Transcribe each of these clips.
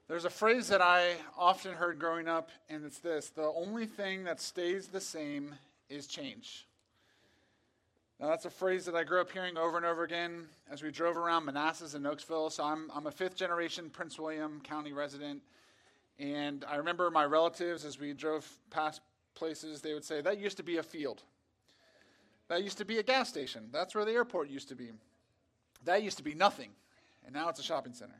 There's a phrase that I often heard growing up, and it's this: the only thing that stays the same is change. Now, that's a phrase that I grew up hearing over and over again as we drove around Manassas and Oaksville. So I'm a fifth generation Prince William County resident. And I remember my relatives, as we drove past places, they would say, that used to be a field. That used to be a gas station. That's where the airport used to be. That used to be nothing. And now it's a shopping center.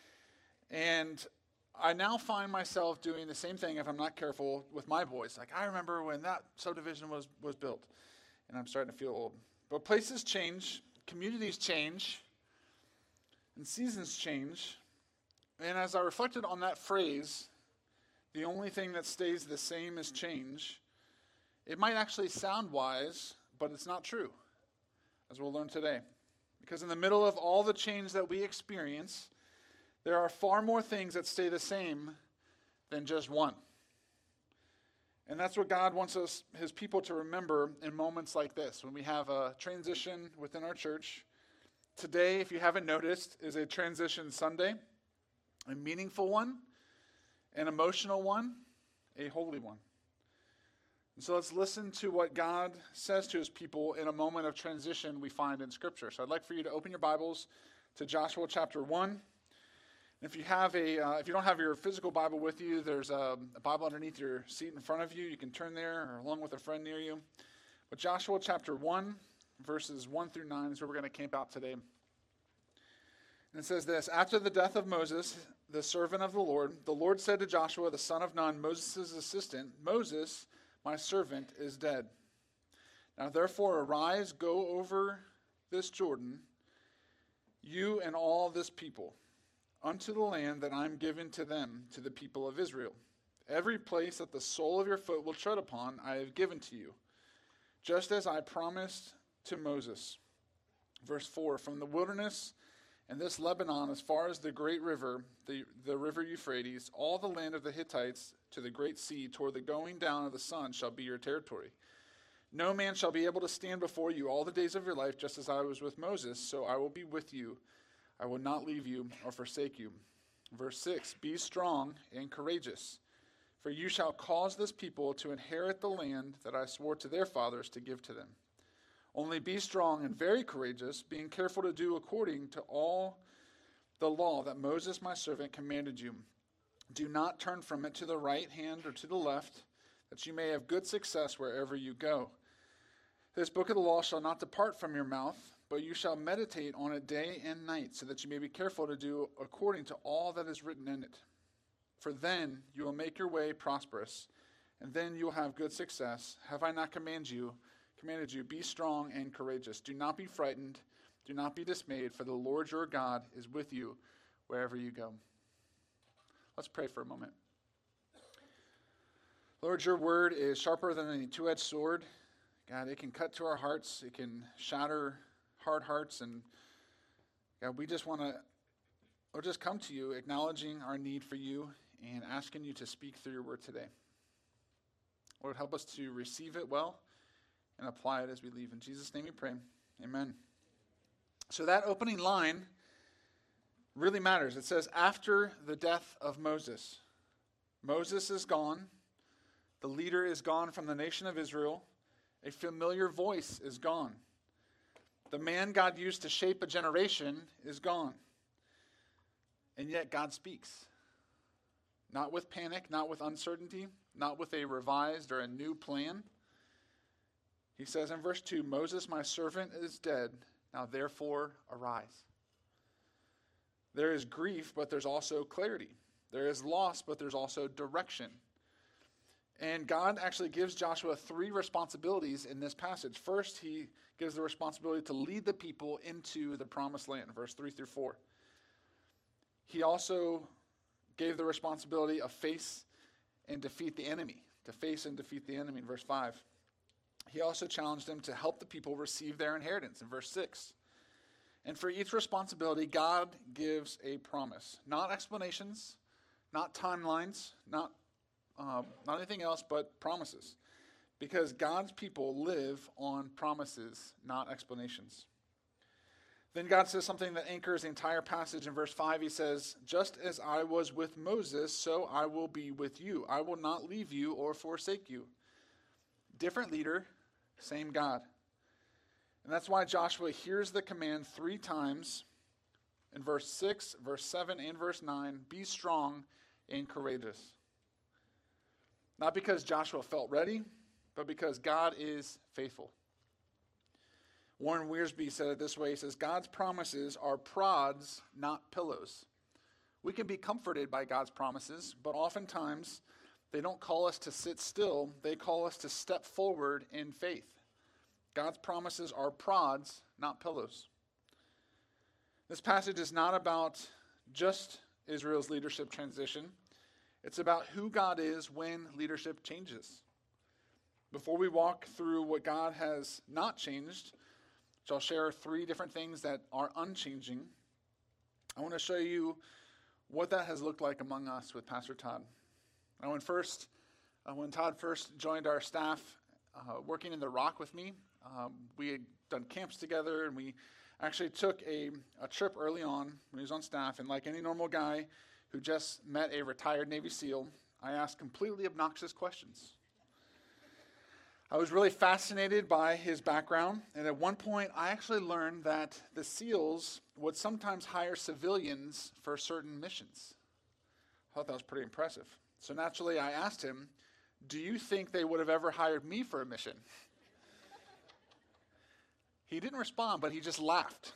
And I now find myself doing the same thing, if I'm not careful, with my boys. Like, I remember when that subdivision was built. And I'm starting to feel old. But places change, communities change, and seasons change. And as I reflected on that phrase, the only thing that stays the same is change, it might actually sound wise, but it's not true, as we'll learn today. Because in the middle of all the change that we experience, there are far more things that stay the same than just one. And that's what God wants his people to remember in moments like this, when we have a transition within our church. Today, if you haven't noticed, is a transition Sunday, a meaningful one, an emotional one, a holy one. And so let's listen to what God says to his people in a moment of transition we find in Scripture. So I'd like for you to open your Bibles to Joshua chapter 1. If you don't have your physical Bible with you, there's a Bible underneath your seat in front of you. You can turn there or along with a friend near you. But Joshua chapter 1, verses 1 through 9 is where we're going to camp out today. And it says this: After the death of Moses, the servant of the Lord said to Joshua, the son of Nun, Moses' assistant, Moses, my servant, is dead. Now therefore arise, go over this Jordan, you and all this people, unto the land that I am giving to them, to the people of Israel. Every place that the sole of your foot will tread upon, I have given to you, just as I promised to Moses. Verse 4, from the wilderness and this Lebanon as far as the great river, the river Euphrates, all the land of the Hittites to the great sea, toward the going down of the sun shall be your territory. No man shall be able to stand before you all the days of your life, just as I was with Moses, so I will be with you. I will not leave you or forsake you. Verse 6, be strong and courageous, for you shall cause this people to inherit the land that I swore to their fathers to give to them. Only be strong and very courageous, being careful to do according to all the law that Moses my servant commanded you. Do not turn from it to the right hand or to the left, that you may have good success wherever you go. This book of the law shall not depart from your mouth, but you shall meditate on it day and night, so that you may be careful to do according to all that is written in it. For then you will make your way prosperous, and then you will have good success. Have I not commanded you, be strong and courageous. Do not be frightened, do not be dismayed, for the Lord your God is with you wherever you go. Let's pray for a moment. Lord, your word is sharper than any two-edged sword. God, it can cut to our hearts, it can shatter hard hearts, and God, we just want to just come to you acknowledging our need for you and asking you to speak through your word today. Lord, help us to receive it well and apply it as we leave. In Jesus' name we pray. Amen. So that opening line really matters. It says, after the death of Moses. Moses is gone. The leader is gone from the nation of Israel. A familiar voice is gone. The man God used to shape a generation is gone. And yet God speaks. Not with panic, not with uncertainty, not with a revised or a new plan. He says in verse 2, Moses, my servant, is dead. Now therefore arise. There is grief, but there's also clarity. There is loss, but there's also direction. And God actually gives Joshua 3 responsibilities in this passage. First, he gives the responsibility to lead the people into the promised land, verse 3 through 4. He also gave the responsibility of face and defeat the enemy, in verse 5. He also challenged them to help the people receive their inheritance in verse 6. And for each responsibility, God gives a promise. Not explanations, not timelines, not anything else but promises. Because God's people live on promises, not explanations. Then God says something that anchors the entire passage in verse 5. He says, just as I was with Moses, so I will be with you. I will not leave you or forsake you. Different leader, same God. And that's why Joshua hears the command 3 times in verse 6, verse 7, and verse 9, be strong and courageous. Not because Joshua felt ready, but because God is faithful. Warren Wiersbe said it this way. He says, God's promises are prods, not pillows. We can be comforted by God's promises, but oftentimes they don't call us to sit still. They call us to step forward in faith. God's promises are prods, not pillows. This passage is not about just Israel's leadership transition. It's about who God is when leadership changes. Before we walk through what God has not changed, which I'll share 3 different things that are unchanging, I want to show you what that has looked like among us with Pastor Todd. Now, when Todd first joined our staff working in the Rock with me, we had done camps together, and we actually took a trip early on when he was on staff, and like any normal guy who just met a retired Navy SEAL, I asked completely obnoxious questions. I was really fascinated by his background, and at one point I actually learned that the SEALs would sometimes hire civilians for certain missions. I thought that was pretty impressive. So naturally I asked him, do you think they would have ever hired me for a mission? He didn't respond, but he just laughed.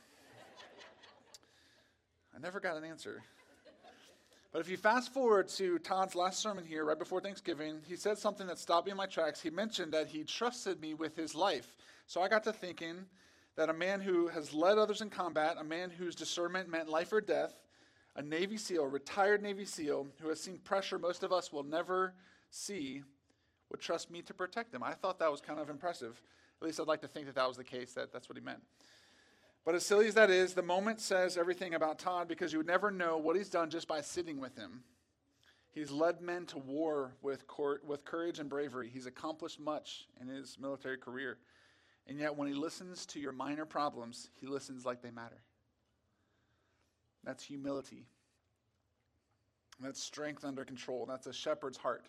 I never got an answer. But if you fast forward to Todd's last sermon here, right before Thanksgiving, he said something that stopped me in my tracks. He mentioned that he trusted me with his life. So I got to thinking that a man who has led others in combat, a man whose discernment meant life or death, a Navy SEAL, retired Navy SEAL, who has seen pressure most of us will never see, would trust me to protect him. I thought that was kind of impressive. At least I'd like to think that that was the case, that's what he meant. But as silly as that is, the moment says everything about Todd, because you would never know what he's done just by sitting with him. He's led men to war with courage and bravery. He's accomplished much in his military career. And yet when he listens to your minor problems, he listens like they matter. That's humility. That's strength under control. That's a shepherd's heart.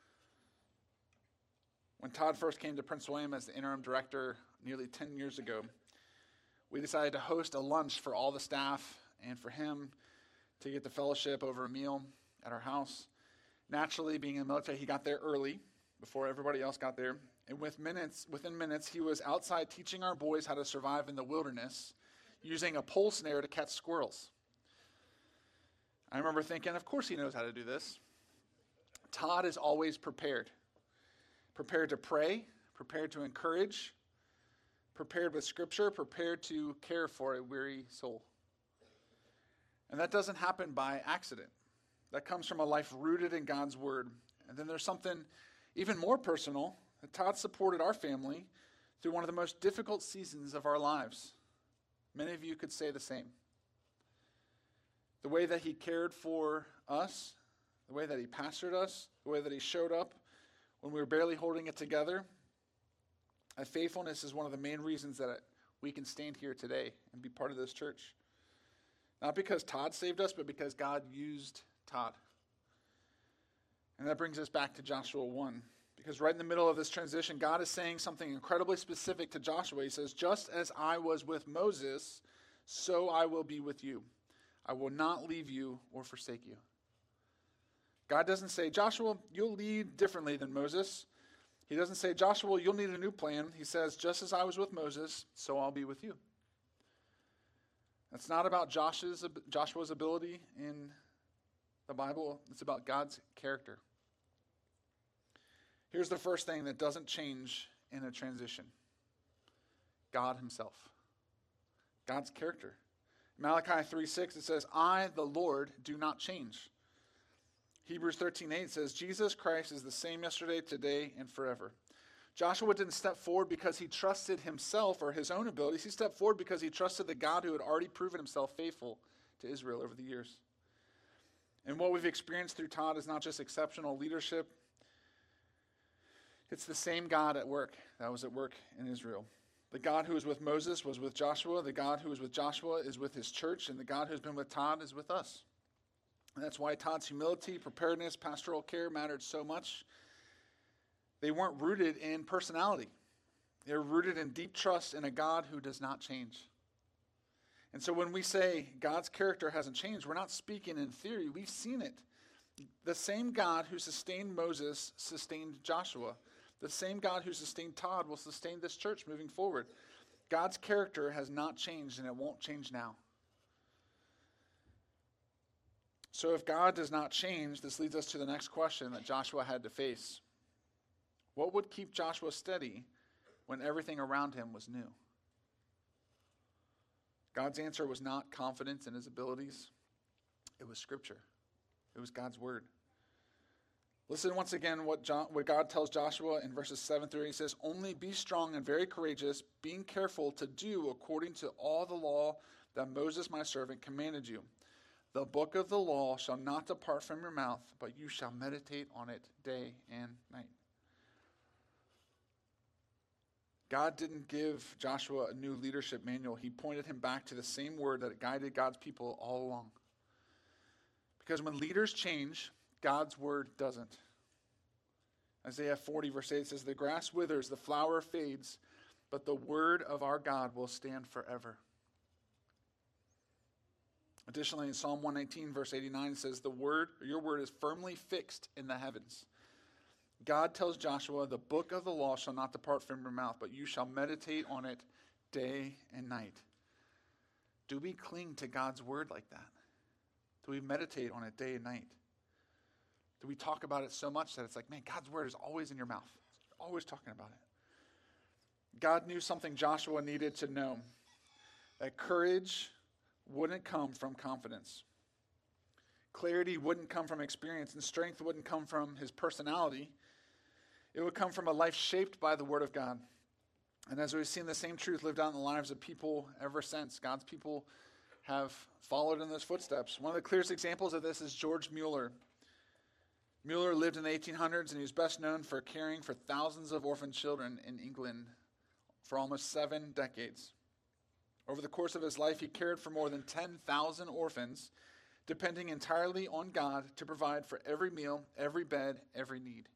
When Todd first came to Prince William as the interim director nearly 10 years ago, we decided to host a lunch for all the staff and for him to get the fellowship over a meal at our house. Naturally, being in the military, he got there early before everybody else got there. And within minutes, he was outside teaching our boys how to survive in the wilderness using a pole snare to catch squirrels. I remember thinking, of course he knows how to do this. Todd is always prepared. Prepared to pray, prepared to encourage, prepared with Scripture, prepared to care for a weary soul. And that doesn't happen by accident. That comes from a life rooted in God's Word. And then there's something even more personal, that Todd supported our family through one of the most difficult seasons of our lives. Many of you could say the same. The way that he cared for us, the way that he pastored us, the way that he showed up when we were barely holding it together, that faithfulness is one of the main reasons that we can stand here today and be part of this church. Not because Todd saved us, but because God used Todd. And that brings us back to Joshua 1. Because right in the middle of this transition, God is saying something incredibly specific to Joshua. He says, just as I was with Moses, so I will be with you. I will not leave you or forsake you. God doesn't say, Joshua, you'll lead differently than Moses. He doesn't say, Joshua, you'll need a new plan. He says, just as I was with Moses, so I'll be with you. That's not about Joshua's ability in the Bible. It's about God's character. Here's the first thing that doesn't change in a transition. God himself. God's character. Malachi 3:6, it says, I, the Lord, do not change. Hebrews 13:8 says, Jesus Christ is the same yesterday, today, and forever. Joshua didn't step forward because he trusted himself or his own abilities. He stepped forward because he trusted the God who had already proven himself faithful to Israel over the years. And what we've experienced through Todd is not just exceptional leadership. It's the same God at work that was at work in Israel. The God who was with Moses was with Joshua. The God who was with Joshua is with his church. And the God who's been with Todd is with us. And that's why Todd's humility, preparedness, pastoral care mattered so much. They weren't rooted in personality. They were rooted in deep trust in a God who does not change. And so when we say God's character hasn't changed, we're not speaking in theory. We've seen it. The same God who sustained Moses sustained Joshua. The same God who sustained Todd will sustain this church moving forward. God's character has not changed, and it won't change now. So if God does not change, this leads us to the next question that Joshua had to face. What would keep Joshua steady when everything around him was new? God's answer was not confidence in his abilities. It was Scripture. It was God's word. Listen once again what God tells Joshua in verses 7 through 8. He says, "Only be strong and very courageous, being careful to do according to all the law that Moses my servant commanded you. The book of the law shall not depart from your mouth, but you shall meditate on it day and night." God didn't give Joshua a new leadership manual. He pointed him back to the same word that guided God's people all along. Because when leaders change, God's word doesn't. Isaiah 40 verse 8 says, "The grass withers, the flower fades, but the word of our God will stand forever." Additionally, in Psalm 119 verse 89 it says, "Your word is firmly fixed in the heavens." God tells Joshua, "The book of the law shall not depart from your mouth, but you shall meditate on it day and night." Do we cling to God's word like that? Do we meditate on it day and night? Do we talk about it so much that it's like, man, God's word is always in your mouth. You're always talking about it. God knew something Joshua needed to know, that courage wouldn't come from confidence. Clarity wouldn't come from experience, and strength wouldn't come from his personality. It would come from a life shaped by the word of God. And as we've seen the same truth lived out in the lives of people ever since, God's people have followed in those footsteps. One of the clearest examples of this is George Mueller. Mueller lived in the 1800s, and he was best known for caring for thousands of orphan children in England for almost 7 decades. Over the course of his life, he cared for more than 10,000 orphans, depending entirely on God to provide for every meal, every bed, every need.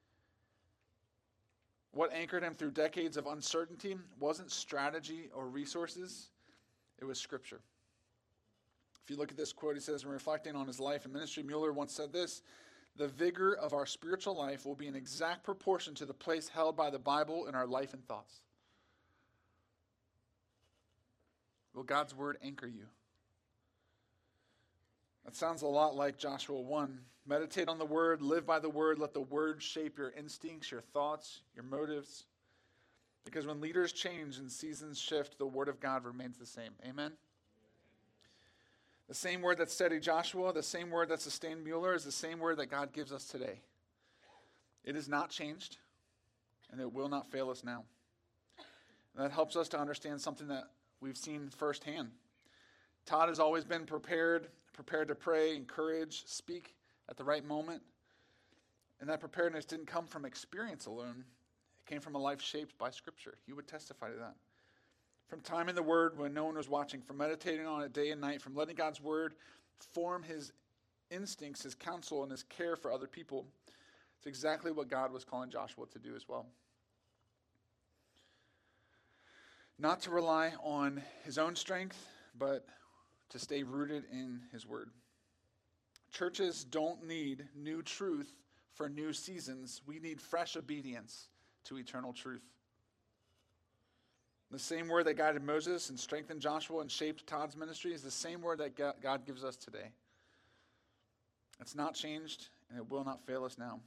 What anchored him through decades of uncertainty wasn't strategy or resources, it was Scripture. If you look at this quote, he says, in reflecting on his life and ministry, Mueller once said this: "The vigor of our spiritual life will be in exact proportion to the place held by the Bible in our life and thoughts." Will God's word anchor you? That sounds a lot like Joshua 1. Meditate on the word, live by the word, let the word shape your instincts, your thoughts, your motives. Because when leaders change and seasons shift, the word of God remains the same. Amen? The same word that steadied Joshua, the same word that sustained Mueller, is the same word that God gives us today. It has not changed, and it will not fail us now. And that helps us to understand something that we've seen firsthand. Todd has always been prepared to pray, encourage, speak at the right moment. And that preparedness didn't come from experience alone. It came from a life shaped by Scripture. He would testify to that. From time in the Word when no one was watching, from meditating on it day and night, from letting God's Word form his instincts, his counsel, and his care for other people. It's exactly what God was calling Joshua to do as well. Not to rely on his own strength, but to stay rooted in his word. Churches don't need new truth for new seasons. We need fresh obedience to eternal truth. The same word that guided Moses and strengthened Joshua and shaped Todd's ministry is the same word that God gives us today. It's not changed, and it will not fail us now.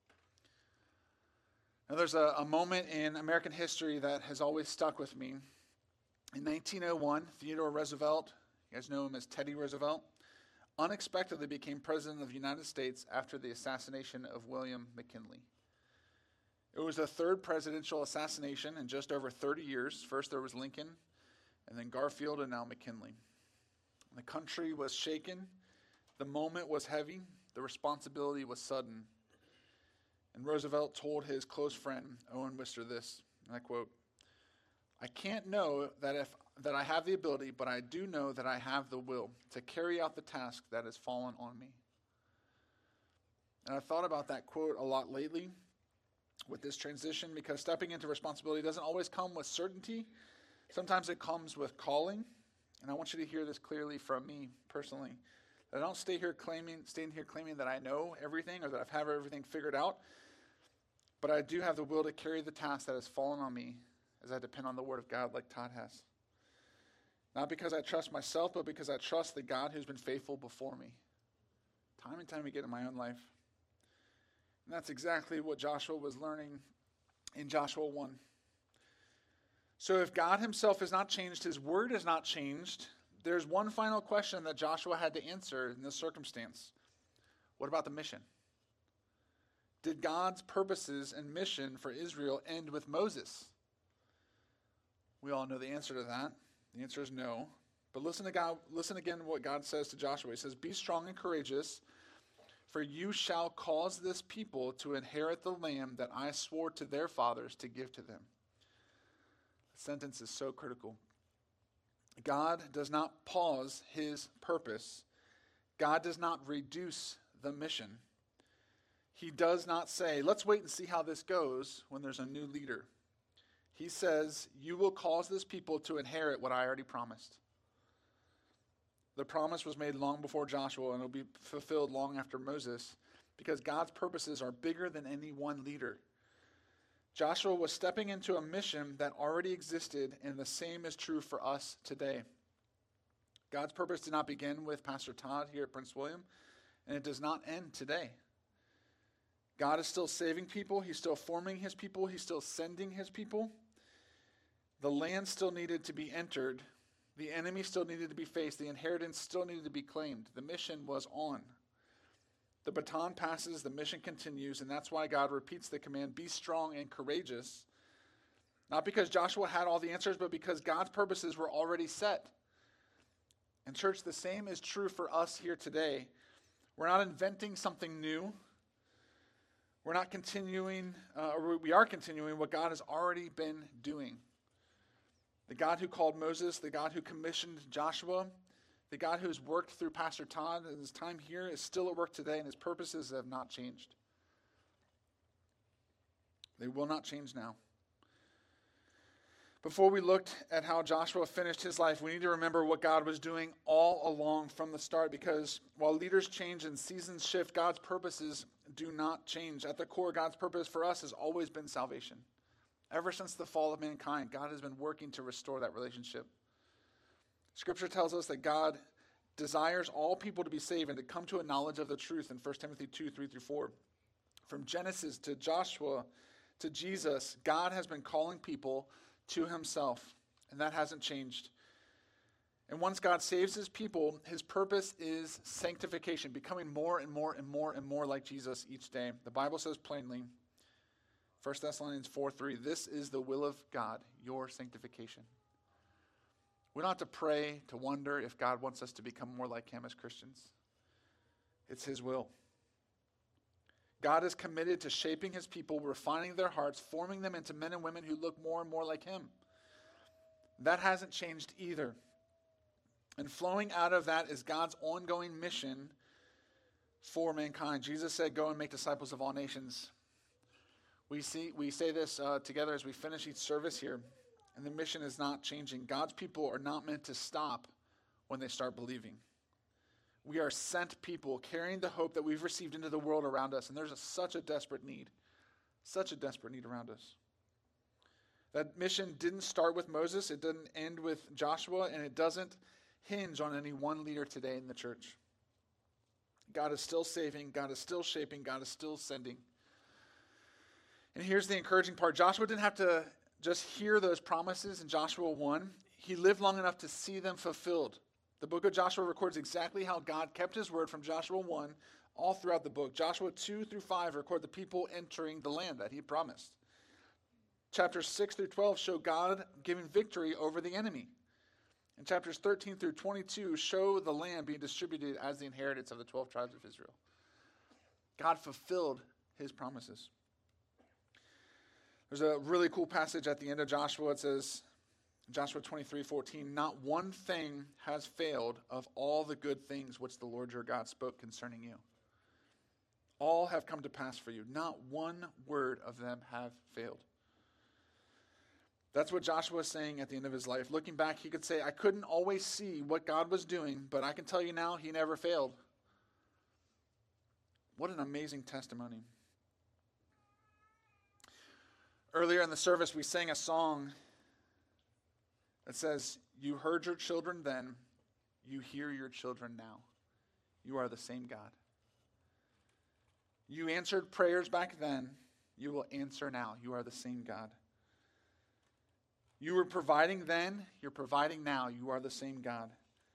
Now, there's a moment in American history that has always stuck with me. In 1901, Theodore Roosevelt, you guys know him as Teddy Roosevelt, unexpectedly became president of the United States after the assassination of William McKinley. It was the third presidential assassination in just over 30 years. First there was Lincoln, and then Garfield, and now McKinley. The country was shaken. The moment was heavy. The responsibility was sudden. And Roosevelt told his close friend, Owen Wister, this, and I quote, I can't know that I have the ability, but I do know that I have the will to carry out the task that has fallen on me. And I've thought about that quote a lot lately with this transition, because stepping into responsibility doesn't always come with certainty. Sometimes it comes with calling. And I want you to hear this clearly from me personally. I don't stay here claiming that I know everything or that I have everything figured out. But I do have the will to carry the task that has fallen on me as I depend on the Word of God like Todd has. Not because I trust myself, but because I trust the God who's been faithful before me. Time and time again in my own life. And that's exactly what Joshua was learning in Joshua 1. So if God himself has not changed, his word has not changed, there's one final question that Joshua had to answer in this circumstance. What about the mission? Did God's purposes and mission for Israel end with Moses? We all know the answer to that. The answer is no. But listen again to what God says to Joshua. He says, "Be strong and courageous, for you shall cause this people to inherit the land that I swore to their fathers to give to them." The sentence is so critical. God does not pause his purpose. God does not reduce the mission. He does not say, let's wait and see how this goes when there's a new leader. He says, you will cause this people to inherit what I already promised. The promise was made long before Joshua, and it will be fulfilled long after Moses, because God's purposes are bigger than any one leader. Joshua was stepping into a mission that already existed, and the same is true for us today. God's purpose did not begin with Pastor Todd here at Prince William, and it does not end today. God is still saving people. He's still forming his people. He's still sending his people. The land still needed to be entered. The enemy still needed to be faced. The inheritance still needed to be claimed. The mission was on. The baton passes, the mission continues, and that's why God repeats the command, be strong and courageous. Not because Joshua had all the answers, but because God's purposes were already set. And church, the same is true for us here today. We're not inventing something new. We're not continuing, we are continuing what God has already been doing. The God who called Moses, the God who commissioned Joshua, the God who has worked through Pastor Todd in his time here is still at work today, and his purposes have not changed. They will not change now. Before we looked at how Joshua finished his life, we need to remember what God was doing all along from the start, because while leaders change and seasons shift, God's purposes do not change. At the core, God's purpose for us has always been salvation. Ever since the fall of mankind, God has been working to restore that relationship. Scripture tells us that God desires all people to be saved and to come to a knowledge of the truth in 1 Timothy 2, 3-4. From Genesis to Joshua to Jesus, God has been calling people to himself, and that hasn't changed. And once God saves his people, his purpose is sanctification, becoming more and more and more and more like Jesus each day. The Bible says plainly, 1 Thessalonians 4:3, this is the will of God, your sanctification. We don't have to pray to wonder if God wants us to become more like him as Christians. It's his will. God is committed to shaping his people, refining their hearts, forming them into men and women who look more and more like him. That hasn't changed either. And flowing out of that is God's ongoing mission for mankind. Jesus said, go and make disciples of all nations. We say this together as we finish each service here, and the mission is not changing. God's people are not meant to stop when they start believing. We are sent people carrying the hope that we've received into the world around us, and there's such a desperate need around us. That mission didn't start with Moses, it didn't end with Joshua, and it doesn't hinge on any one leader today in the church. God is still saving, God is still shaping, God is still sending. And here's the encouraging part. Joshua didn't have to just hear those promises in Joshua 1. He lived long enough to see them fulfilled. The book of Joshua records exactly how God kept his word from Joshua 1 all throughout the book. Joshua 2-5 record the people entering the land that he promised. Chapters 6-12 show God giving victory over the enemy. And chapters 13-22 show the land being distributed as the inheritance of the 12 tribes of Israel. God fulfilled his promises. There's a really cool passage at the end of Joshua. It says, Joshua 23:14, not one thing has failed of all the good things which the Lord your God spoke concerning you. All have come to pass for you. Not one word of them have failed. That's what Joshua is saying at the end of his life. Looking back, he could say, I couldn't always see what God was doing, but I can tell you now, he never failed. What an amazing testimony. Earlier in the service, we sang a song that says, you heard your children then, you hear your children now. You are the same God. You answered prayers back then, you will answer now. You are the same God. You were providing then, you're providing now. You are the same God.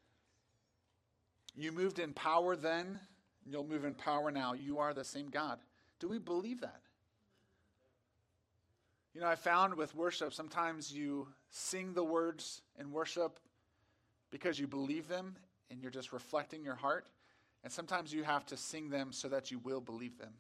You moved in power then, you'll move in power now. You are the same God. Do we believe that? You know, I found with worship, sometimes you sing the words in worship because you believe them and you're just reflecting your heart. And sometimes you have to sing them so that you will believe them.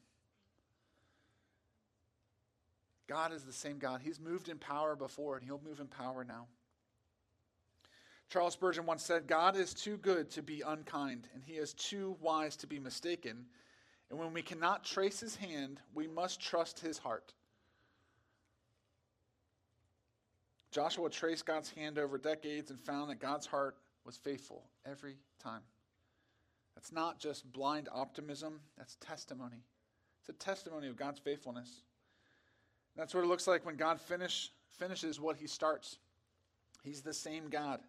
God is the same God. He's moved in power before, and he'll move in power now. Charles Spurgeon once said, God is too good to be unkind, and he is too wise to be mistaken. And when we cannot trace his hand, we must trust his heart. Joshua traced God's hand over decades and found that God's heart was faithful every time. That's not just blind optimism, that's testimony. It's a testimony of God's faithfulness. And that's what it looks like when God finishes what he starts. He's the same God.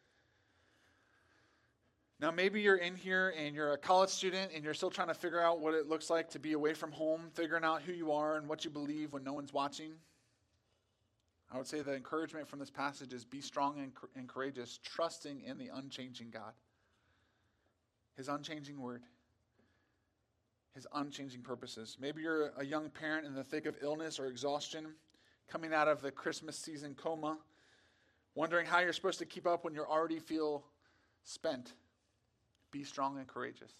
Now maybe you're in here and you're a college student and you're still trying to figure out what it looks like to be away from home, figuring out who you are and what you believe when no one's watching. I would say the encouragement from this passage is be strong and courageous, trusting in the unchanging God. His unchanging word. His unchanging purposes. Maybe you're a young parent in the thick of illness or exhaustion, coming out of the Christmas season coma, wondering how you're supposed to keep up when you already feel spent. Be strong and courageous.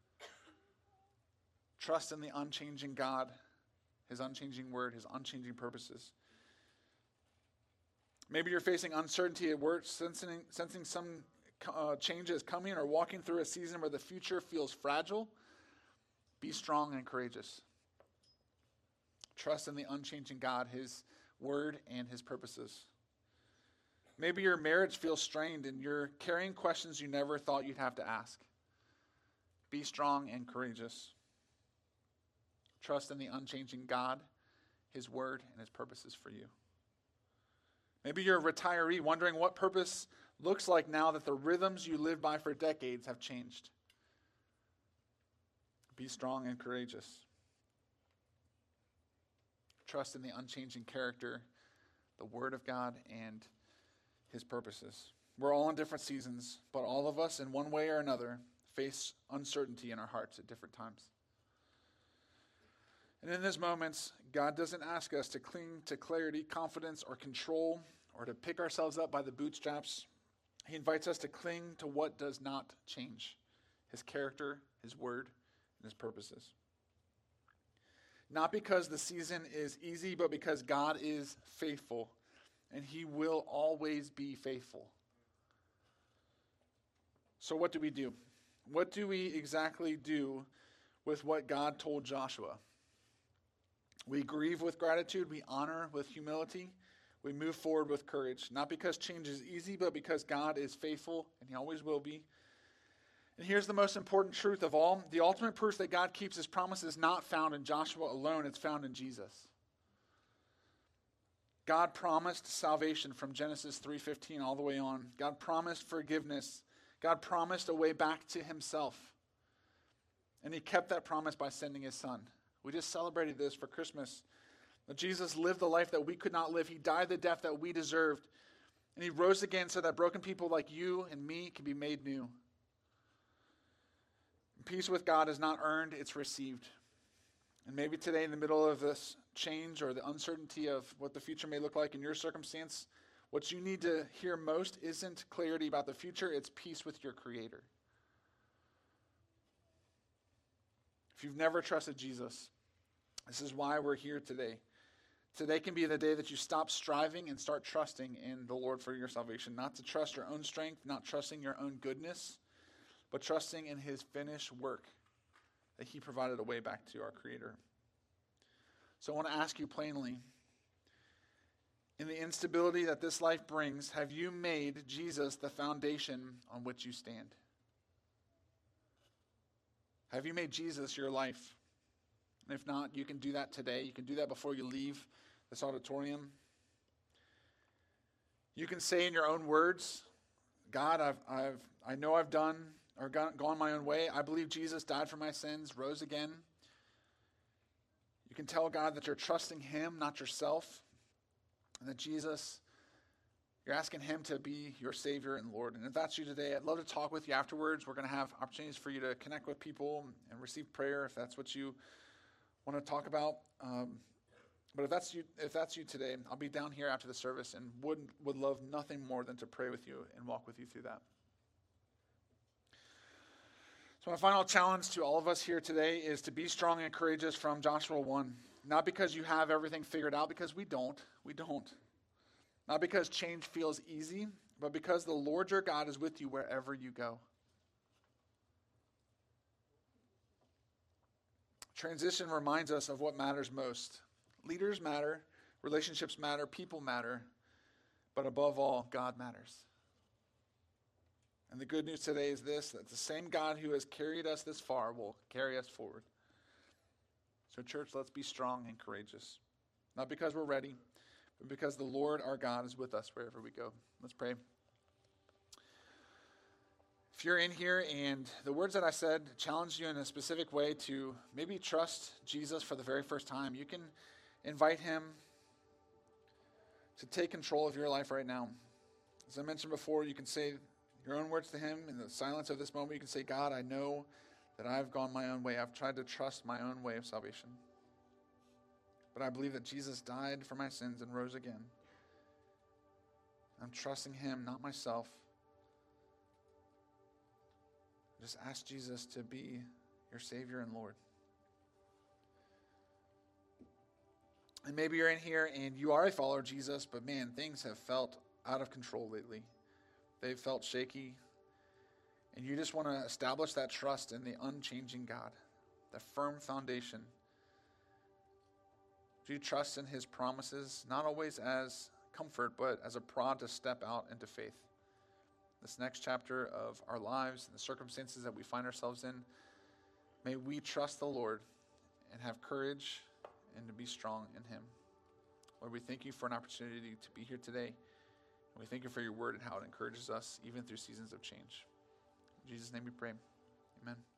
Trust in the unchanging God, his unchanging word, his unchanging purposes. Maybe you're facing uncertainty at work, sensing some changes coming, or walking through a season where the future feels fragile. Be strong and courageous. Trust in the unchanging God, his word, and his purposes. Maybe your marriage feels strained and you're carrying questions you never thought you'd have to ask. Be strong and courageous. Trust in the unchanging God, his word, and his purposes for you. Maybe you're a retiree wondering what purpose looks like now that the rhythms you lived by for decades have changed. Be strong and courageous. Trust in the unchanging character, the word of God, and his purposes. We're all in different seasons, but all of us, in one way or another, face uncertainty in our hearts at different times. And in those moments, God doesn't ask us to cling to clarity, confidence, or control, or to pick ourselves up by the bootstraps. He invites us to cling to what does not change: his character, his word, and his purposes. Not because the season is easy, but because God is faithful, and he will always be faithful. So what do we do? What do we exactly do with what God told Joshua? We grieve with gratitude, we honor with humility, we move forward with courage. Not because change is easy, but because God is faithful, and he always will be. And here's the most important truth of all. The ultimate proof that God keeps his promise is not found in Joshua alone, it's found in Jesus. God promised salvation from Genesis 3:15 all the way on. God promised forgiveness. God promised a way back to himself. And he kept that promise by sending his son. We just celebrated this for Christmas. That Jesus lived the life that we could not live. He died the death that we deserved. And he rose again so that broken people like you and me can be made new. Peace with God is not earned, it's received. And maybe today in the middle of this change or the uncertainty of what the future may look like in your circumstance, what you need to hear most isn't clarity about the future, it's peace with your Creator. If you've never trusted Jesus, this is why we're here today. Today can be the day that you stop striving and start trusting in the Lord for your salvation. Not to trust your own strength, not trusting your own goodness, but trusting in his finished work, that he provided a way back to our Creator. So I want to ask you plainly, in the instability that this life brings, have you made Jesus the foundation on which you stand? Have you made Jesus your life? And if not, you can do that today. You can do that before you leave this auditorium. You can say in your own words, God, I know I've done or gone my own way. I believe Jesus died for my sins, rose again. You can tell God that you're trusting him, not yourself, and that Jesus, you're asking him to be your Savior and Lord. And if that's you today, I'd love to talk with you afterwards. We're going to have opportunities for you to connect with people and receive prayer if that's what you want to talk about. But if that's you today, I'll be down here after the service and would love nothing more than to pray with you and walk with you through that. So my final challenge to all of us here today is to be strong and courageous from Joshua 1. Not because you have everything figured out, because we don't. We don't. Not because change feels easy, but because the Lord your God is with you wherever you go. Transition reminds us of what matters most. Leaders matter, relationships matter, people matter, but above all, God matters. And the good news today is this, that the same God who has carried us this far will carry us forward. So church, let's be strong and courageous. Not because we're ready, but because the Lord our God is with us wherever we go. Let's pray. If you're in here and the words that I said challenged you in a specific way to maybe trust Jesus for the very first time, you can invite him to take control of your life right now. As I mentioned before, you can say your own words to him in the silence of this moment. You can say, God, I know that I've gone my own way. I've tried to trust my own way of salvation. But I believe that Jesus died for my sins and rose again. I'm trusting him, not myself. Just ask Jesus to be your Savior and Lord. And maybe you're in here and you are a follower of Jesus, but man, things have felt out of control lately. They've felt shaky. And you just want to establish that trust in the unchanging God, the firm foundation. Do you trust in his promises, not always as comfort, but as a prod to step out into faith? This next chapter of our lives and the circumstances that we find ourselves in, may we trust the Lord and have courage and to be strong in him. Lord, we thank you for an opportunity to be here today. And we thank you for your word and how it encourages us even through seasons of change. In Jesus' name we pray. Amen.